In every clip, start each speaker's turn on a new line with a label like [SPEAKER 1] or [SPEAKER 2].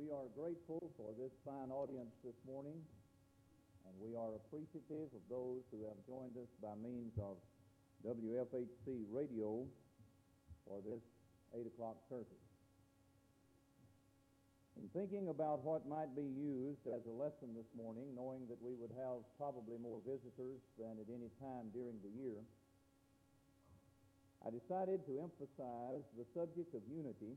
[SPEAKER 1] We are grateful for this fine audience this morning, and we are appreciative of those who have joined us by means of WFHC radio for this 8 o'clock service. In thinking about what might be used as a lesson this morning, knowing that we would have probably more visitors than at any time during the year, I decided to emphasize the subject of unity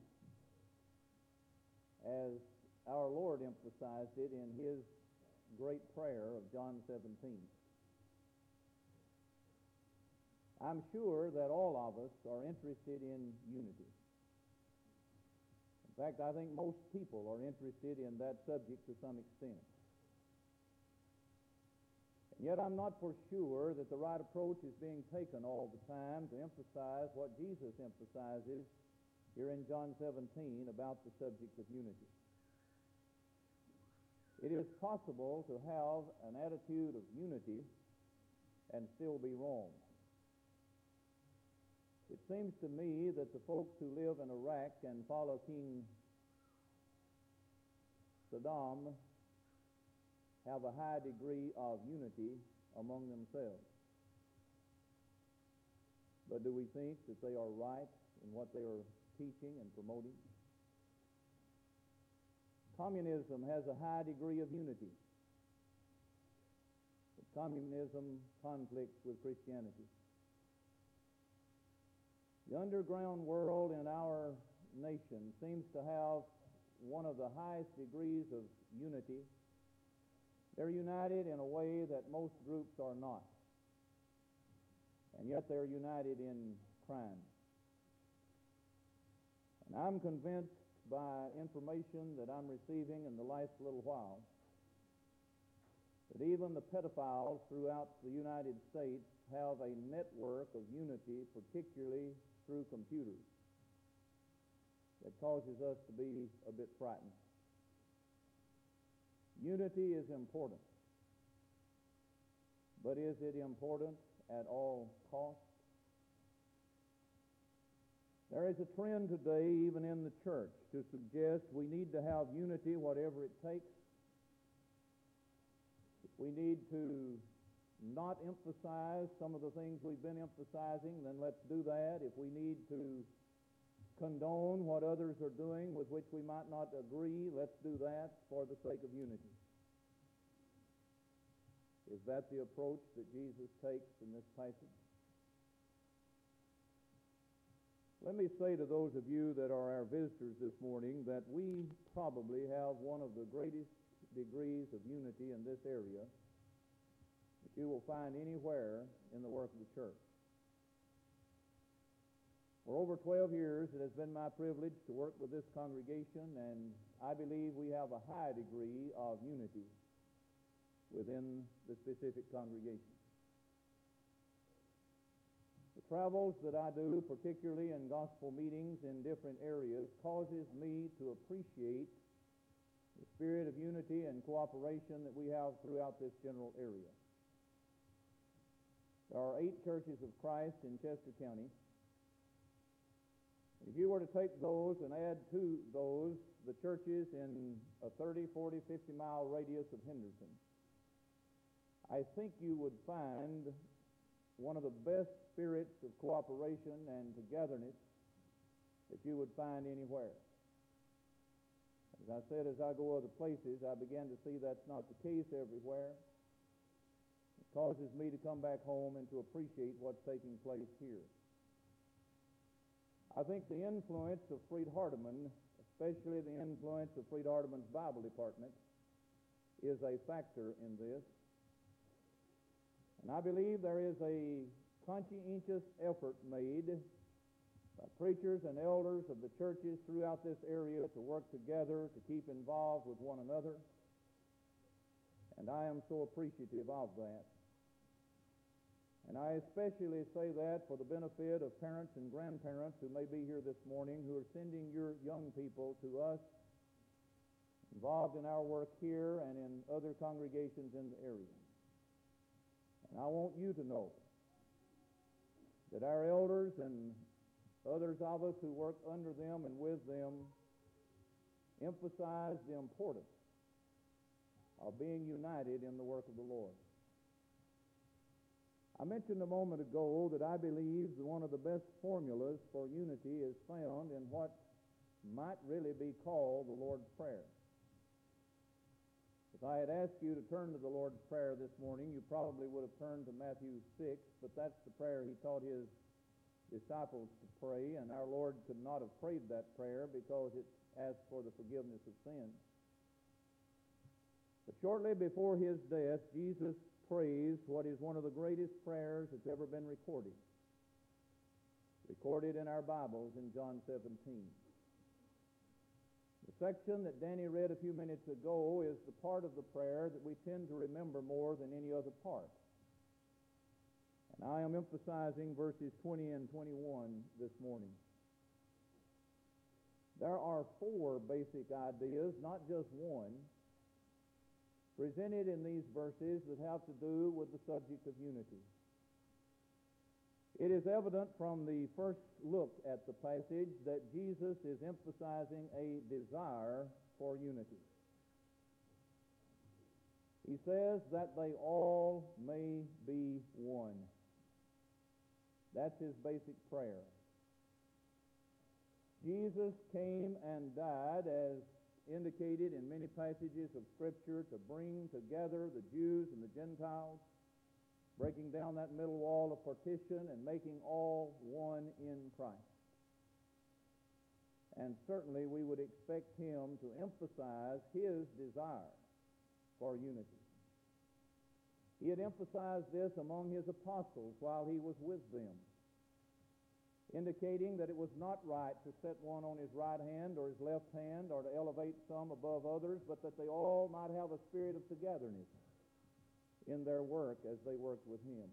[SPEAKER 1] as our Lord emphasized it in His great prayer of John 17. I'm sure that all of us are interested in unity. In fact, I think most people are interested in that subject to some extent. And yet I'm not for sure that the right approach is being taken all the time to emphasize what Jesus emphasizes here in John 17 about the subject of unity. It is possible to have an attitude of unity and still be wrong. It seems to me that the folks who live in Iraq and follow King Saddam have a high degree of unity among themselves. But do we think that they are right in what they are teaching and promoting? Communism has a high degree of unity, but communism conflicts with Christianity. The underground world in our nation seems to have one of the highest degrees of unity. They're united in a way that most groups are not, and yet they're united in crime. And I'm convinced by information that I'm receiving in the last little while that even the pedophiles throughout the United States have a network of unity, particularly through computers, that causes us to be a bit frightened. Unity is important, but is it important at all costs? There is a trend today, even in the church, to suggest we need to have unity whatever it takes. If we need to not emphasize some of the things we've been emphasizing, then let's do that. If we need to condone what others are doing with which we might not agree, let's do that for the sake of unity. Is that the approach that Jesus takes in this passage? Let me say to those of you that are our visitors this morning that we probably have one of the greatest degrees of unity in this area that you will find anywhere in the work of the church. For over 12 years, it has been my privilege to work with this congregation, and I believe we have a high degree of unity within the specific congregation. The travels that I do, particularly in gospel meetings in different areas, causes me to appreciate the spirit of unity and cooperation that we have throughout this general area. There are 8 churches of Christ in Chester County. If you were to take those and add to those the churches in a 30, 40, 50-mile radius of Henderson, I think you would find one of the best spirits of cooperation and togetherness that you would find anywhere. As I said, as I go other places, I began to see that's not the case everywhere. It causes me to come back home and to appreciate what's taking place here. I think the influence of Freed Hardeman, especially the influence of Freed Hardeman's Bible department, is a factor in this. And I believe there is a conscientious effort made by preachers and elders of the churches throughout this area to work together, to keep involved with one another. And I am so appreciative of that. And I especially say that for the benefit of parents and grandparents who may be here this morning, who are sending your young people to us, involved in our work here and in other congregations in the area. And I want you to know that our elders and others of us who work under them and with them emphasize the importance of being united in the work of the Lord. I mentioned a moment ago that I believe that one of the best formulas for unity is found in what might really be called the Lord's Prayer. If I had asked you to turn to the Lord's Prayer this morning, you probably would have turned to Matthew 6, but that's the prayer he taught his disciples to pray, and our Lord could not have prayed that prayer because it asked for the forgiveness of sins. But shortly before his death, Jesus prays what is one of the greatest prayers that's ever been recorded in our Bibles in John 17. The section that Danny read a few minutes ago is the part of the prayer that we tend to remember more than any other part. And I am emphasizing verses 20 and 21 this morning. There are four basic ideas, not just one, presented in these verses that have to do with the subject of unity. It is evident from the first look at the passage that Jesus is emphasizing a desire for unity. He says that they all may be one. That's his basic prayer. Jesus came and died, as indicated in many passages of Scripture, to bring together the Jews and the Gentiles, breaking down that middle wall of partition and making all one in Christ. And certainly we would expect him to emphasize his desire for unity. He had emphasized this among his apostles while he was with them, indicating that it was not right to set one on his right hand or his left hand or to elevate some above others, but that they all might have a spirit of togetherness in their work as they worked with him.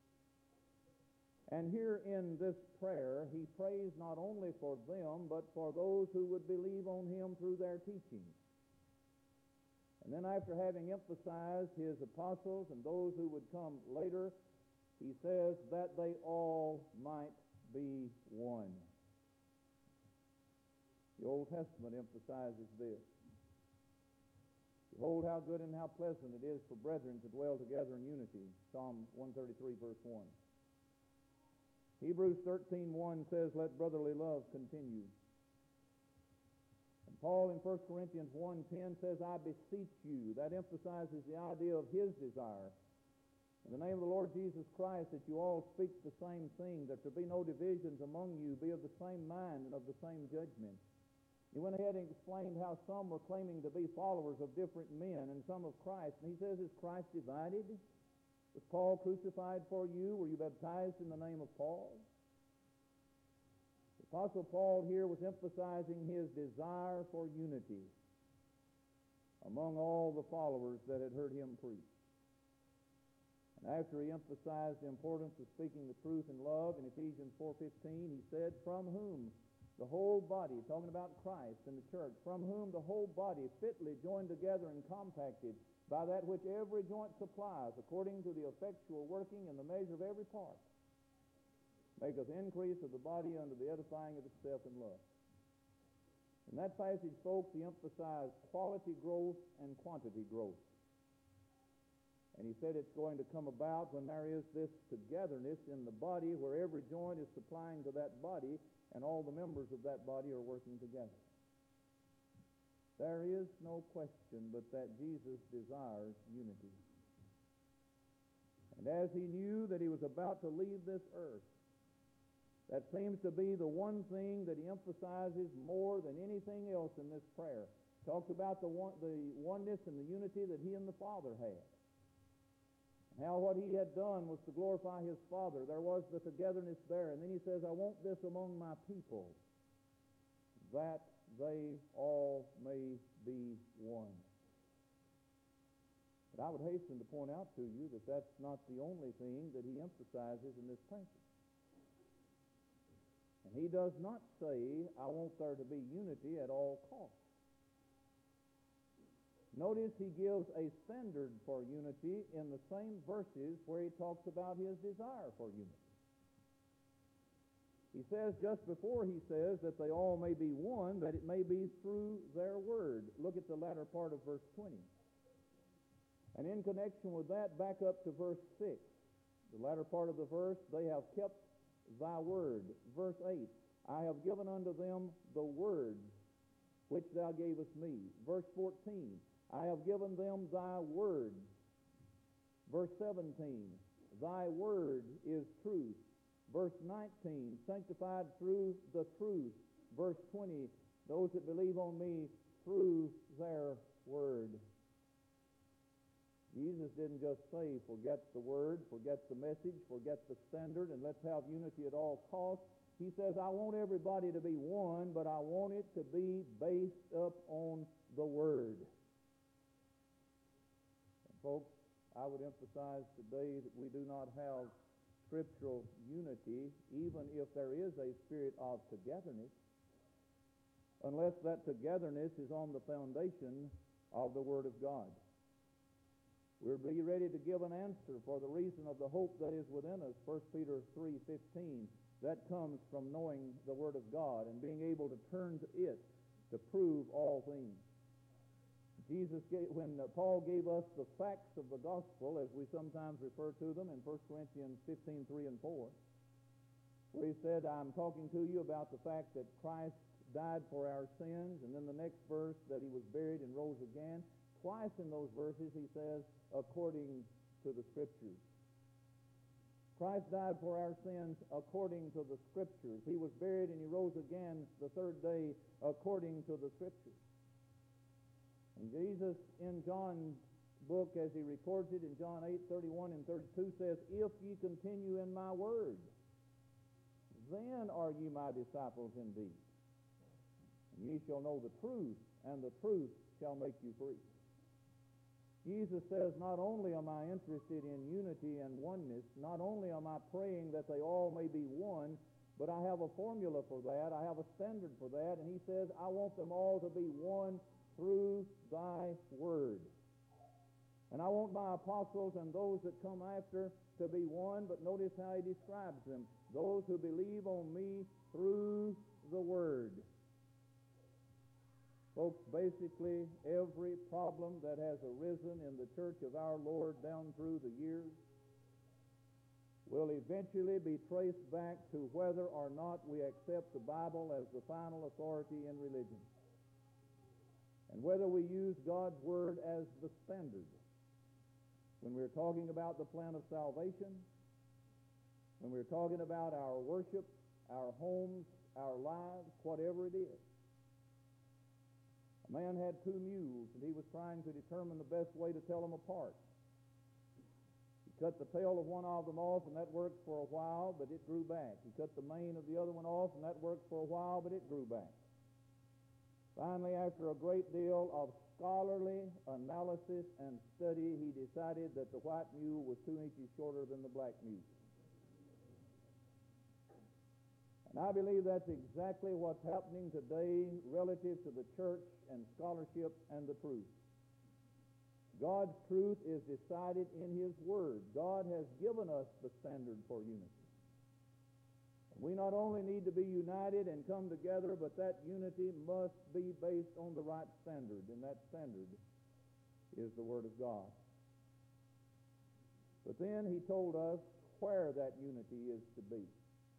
[SPEAKER 1] And here in this prayer, he prays not only for them, but for those who would believe on him through their teaching. And then after having emphasized his apostles and those who would come later, he says that they all might be one. The Old Testament emphasizes this. Behold, how good and how pleasant it is for brethren to dwell together in unity. Psalm 133, verse 1. Hebrews 13:1 says, let brotherly love continue. And Paul in 1 Corinthians 1:10 says, I beseech you. That emphasizes the idea of his desire. In the name of the Lord Jesus Christ, that you all speak the same thing, that there be no divisions among you, be of the same mind and of the same judgment. He went ahead and explained how some were claiming to be followers of different men and some of Christ. And he says, is Christ divided? Was Paul crucified for you? Were you baptized in the name of Paul? The Apostle Paul here was emphasizing his desire for unity among all the followers that had heard him preach. And after he emphasized the importance of speaking the truth in love in Ephesians 4:15, he said, from whom the whole body, talking about Christ and the church, from whom the whole body fitly joined together and compacted by that which every joint supplies, according to the effectual working in the measure of every part, maketh increase of the body unto the edifying of itself in love. In that passage, folks, he emphasized quality growth and quantity growth. And he said it's going to come about when there is this togetherness in the body where every joint is supplying to that body and all the members of that body are working together. There is no question but that Jesus desires unity. And as he knew that he was about to leave this earth, that seems to be the one thing that he emphasizes more than anything else in this prayer. Talks about the oneness and the unity that he and the Father had. How what he had done was to glorify his Father. There was the togetherness there. And then he says, I want this among my people, that they all may be one. But I would hasten to point out to you that that's not the only thing that he emphasizes in this passage. And he does not say, I want there to be unity at all costs. Notice he gives a standard for unity in the same verses where he talks about his desire for unity. He says just before he says that they all may be one, that it may be through their word. Look at the latter part of verse 20. And in connection with that, back up to verse 6. The latter part of the verse, they have kept thy word. Verse 8, I have given unto them the words which thou gavest me. Verse 14, I have given them thy words. Verse 17, thy word is truth. Verse 19, sanctified through the truth. Verse 20, those that believe on me through their word. Jesus didn't just say, forget the word, forget the message, forget the standard, and let's have unity at all costs. He says, I want everybody to be one, but I want it to be based up on the word. And folks, I would emphasize today that we do not have scriptural unity, even if there is a spirit of togetherness, unless that togetherness is on the foundation of the Word of God. We'll be ready to give an answer for the reason of the hope that is within us, 1 Peter 3:15. That comes from knowing the Word of God and being able to turn to it to prove all things. When Paul gave us the facts of the gospel, as we sometimes refer to them in 1 Corinthians 15:3 and 4, where he said, I'm talking to you about the fact that Christ died for our sins, and then the next verse that he was buried and rose again. Twice in those verses he says, according to the Scriptures. Christ died for our sins according to the Scriptures. He was buried and he rose again the third day according to the Scriptures. And Jesus, in John's book, as he records it in John 8:31 and 32, says, if ye continue in my word, then are ye my disciples indeed. And ye shall know the truth, and the truth shall make you free. Jesus says, not only am I interested in unity and oneness, not only am I praying that they all may be one, but I have a formula for that, I have a standard for that, and he says, I want them all to be one through thy word. And I want my apostles and those that come after to be one, but notice how he describes them. Those who believe on me through the word. Folks, basically every problem that has arisen in the church of our Lord down through the years will eventually be traced back to whether or not we accept the Bible as the final authority in religion, and whether we use God's Word as the standard when we're talking about the plan of salvation, when we're talking about our worship, our homes, our lives, whatever it is. A man had 2 mules, and he was trying to determine the best way to tell them apart. He cut the tail of one of them off, and that worked for a while, but it grew back. He cut the mane of the other one off, and that worked for a while, but it grew back. Finally, after a great deal of scholarly analysis and study, he decided that the white mule was 2 inches shorter than the black mule. And I believe that's exactly what's happening today relative to the church and scholarship and the truth. God's truth is decided in his word. God has given us the standard for unity. We not only need to be united and come together, but that unity must be based on the right standard, and that standard is the Word of God. But then he told us where that unity is to be.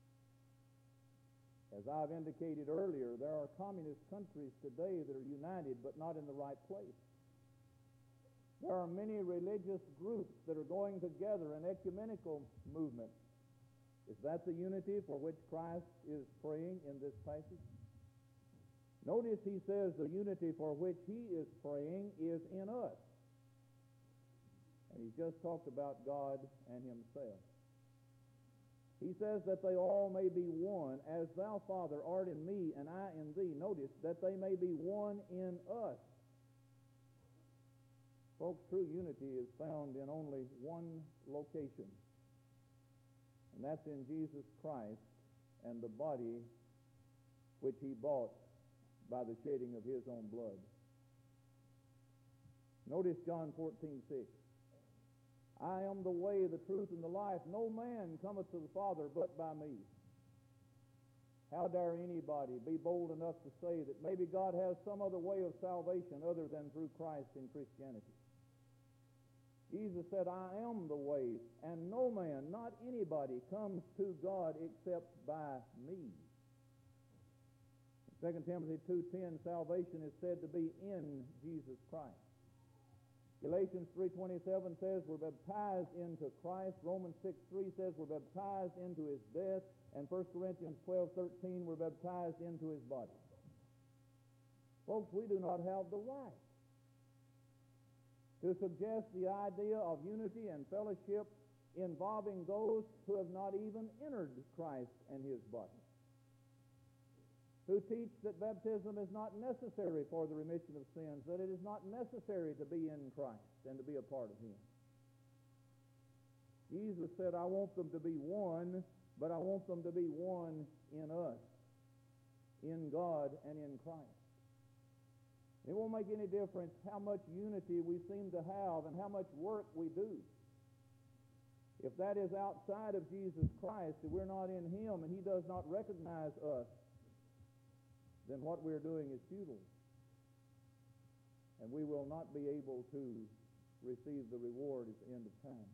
[SPEAKER 1] As I've indicated earlier, there are communist countries today that are united, but not in the right place. There are many religious groups that are going together, an ecumenical movement. Is that the unity for which Christ is praying in this passage? Notice he says the unity for which he is praying is in us. And he's just talked about God and himself. He says that they all may be one, as thou, Father, art in me, and I in thee. Notice that they may be one in us. Folks, true unity is found in only one location, and that's in Jesus Christ and the body which he bought by the shedding of his own blood. Notice John 14:6. I am the way, the truth, and the life. No man cometh to the Father but by me. How dare anybody be bold enough to say that maybe God has some other way of salvation other than through Christ in Christianity? Jesus said, I am the way, and no man, not anybody, comes to God except by me. In 2 Timothy 2:10, salvation is said to be in Jesus Christ. Galatians 3:27 says we're baptized into Christ. Romans 6:3 says we're baptized into his death. And 1 Corinthians 12:13, we're baptized into his body. Folks, we do not have the right to suggest the idea of unity and fellowship involving those who have not even entered Christ and his body, who teach that baptism is not necessary for the remission of sins, that it is not necessary to be in Christ and to be a part of him. Jesus said, I want them to be one, but I want them to be one in us, in God and in Christ. It won't make any difference how much unity we seem to have and how much work we do. If that is outside of Jesus Christ, if we're not in him and he does not recognize us, then what we're doing is futile. And we will not be able to receive the reward at the end of time.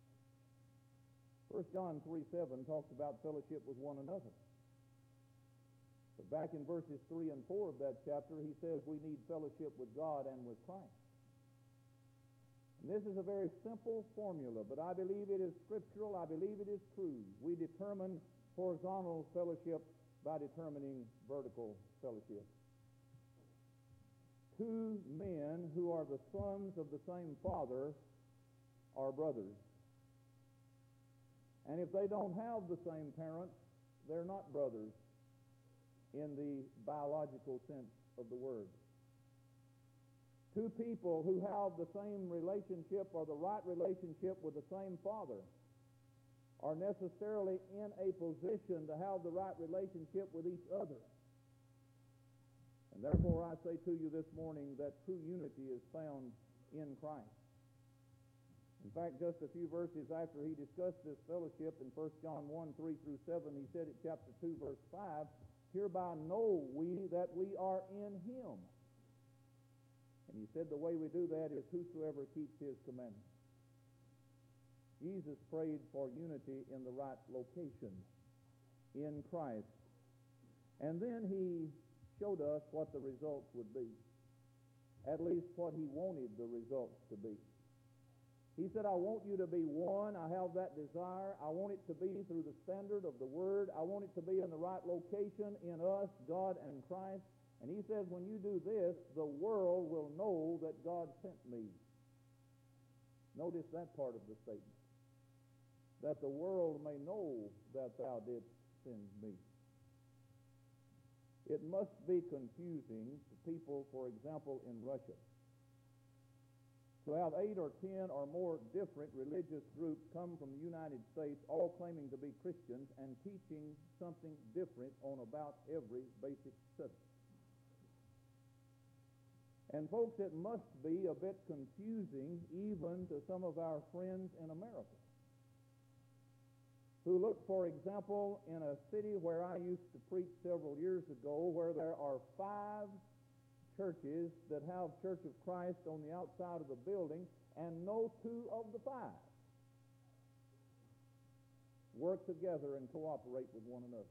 [SPEAKER 1] 1 John 3:7 talks about fellowship with one another. But back in verses 3 and 4 of that chapter, he says we need fellowship with God and with Christ. And this is a very simple formula, but I believe it is scriptural. I believe it is true. We determine horizontal fellowship by determining vertical fellowship. Two men who are the sons of the same father are brothers. And if they don't have the same parents, they're not brothers in the biological sense of the word. Two people who have the same relationship or the right relationship with the same father are necessarily in a position to have the right relationship with each other. And therefore I say to you this morning that true unity is found in Christ. In fact, just a few verses after he discussed this fellowship in 1 John 1:3-7, he said at chapter 2, verse 5, hereby know we that we are in him. And he said the way we do that is whosoever keeps his commandments. Jesus prayed for unity in the right location, in Christ. And then he showed us what the results would be, at least what he wanted the results to be. He said, I want you to be one. I have that desire. I want it to be through the standard of the Word. I want it to be in the right location in us, God and Christ. And he says, when you do this, the world will know that God sent me. Notice that part of the statement. That the world may know that thou didst send me. It must be confusing to people, for example, in Russia, to have 8 or 10 or more different religious groups come from the United States, all claiming to be Christians and teaching something different on about every basic subject. And folks, it must be a bit confusing even to some of our friends in America, who look, for example, in a city where I used to preach several years ago, where there are 5 churches that have Church of Christ on the outside of the building, and no 2 of the 5 work together and cooperate with one another.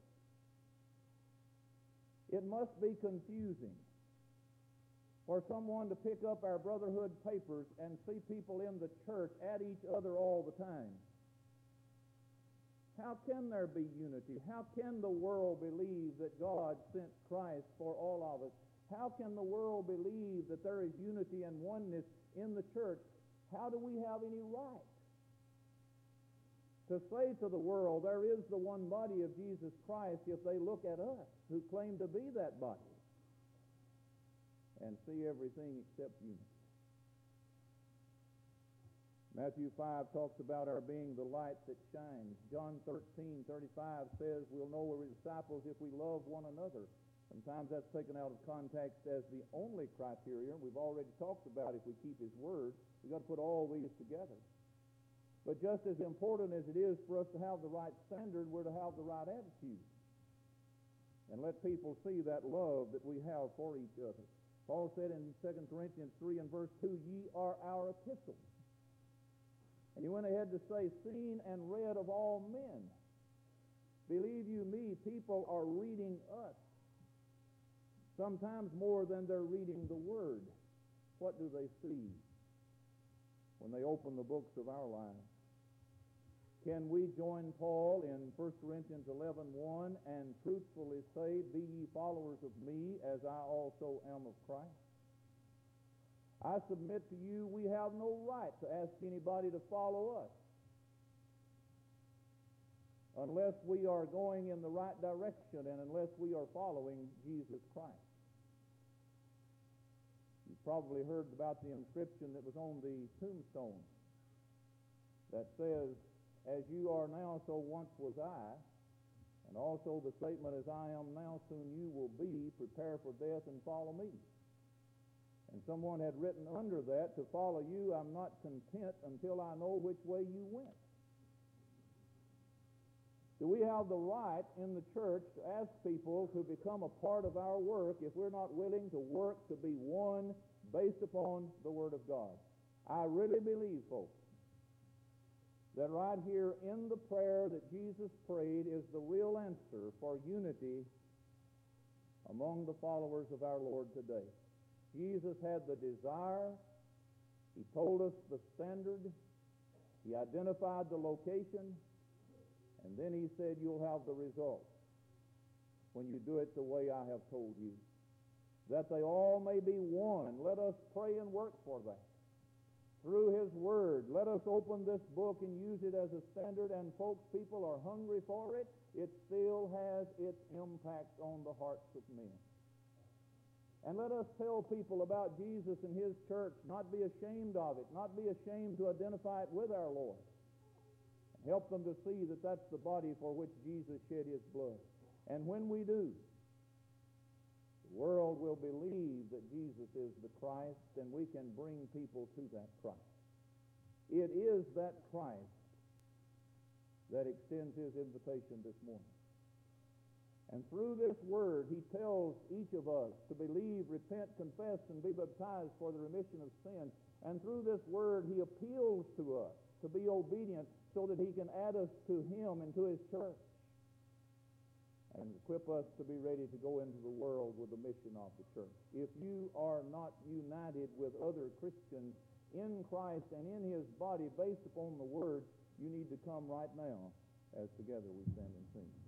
[SPEAKER 1] It must be confusing for someone to pick up our brotherhood papers and see people in the church at each other all the time. How can there be unity? How can the world believe that God sent Christ for all of us? How can the world believe that there is unity and oneness in the church? How do we have any right to say to the world there is the one body of Jesus Christ if they look at us who claim to be that body and see everything except unity? Matthew 5 talks about our being the light that shines. John 13:35 says we'll know we're disciples if we love one another. Sometimes that's taken out of context as the only criterion. We've already talked about if we keep his word. We've got to put all these together. But just as important as it is for us to have the right standard, we're to have the right attitude. and let people see that love that we have for each other. Paul said in 2 Corinthians 3 and verse 2, ye are our epistles. And he went ahead to say, seen and read of all men. Believe you me, people are reading us. Sometimes more than they're reading the Word. What do they see when they open the books of our lives? Can we join Paul in 1 Corinthians 11:1 and truthfully say, be ye followers of me as I also am of Christ? I submit to you, we have no right to ask anybody to follow us unless we are going in the right direction and unless we are following Jesus Christ. You've probably heard about the inscription that was on the tombstone that says, as you are now, so once was I, and also the statement, as I am now, soon you will be, prepare for death and follow me. And someone had written under that, to follow you, I'm not content until I know which way you went. Do we have the right in the church to ask people to become a part of our work if we're not willing to work to be one based upon the Word of God? I really believe, folks, that right here in the prayer that Jesus prayed is the real answer for unity among the followers of our Lord today. Jesus had the desire. He told us the standard. He identified the location. And then he said, you'll have the result when you do it the way I have told you. That they all may be one. Let us pray and work for that. Through His Word, let us open this book and use it as a standard. And folks, people are hungry for it. It still has its impact on the hearts of men. And let us tell people about Jesus and His church, not be ashamed of it, not be ashamed to identify it with our Lord. And help them to see that that's the body for which Jesus shed His blood. And when we do, the world will believe that Jesus is the Christ, and we can bring people to that Christ. It is that Christ that extends His invitation this morning. And through this word, He tells each of us to believe, repent, confess, and be baptized for the remission of sin. And through this word, He appeals to us to be obedient so that He can add us to Him and to His church and equip us to be ready to go into the world with the mission of the church. If you are not united with other Christians in Christ and in His body based upon the Word, you need to come right now as together we stand and sing.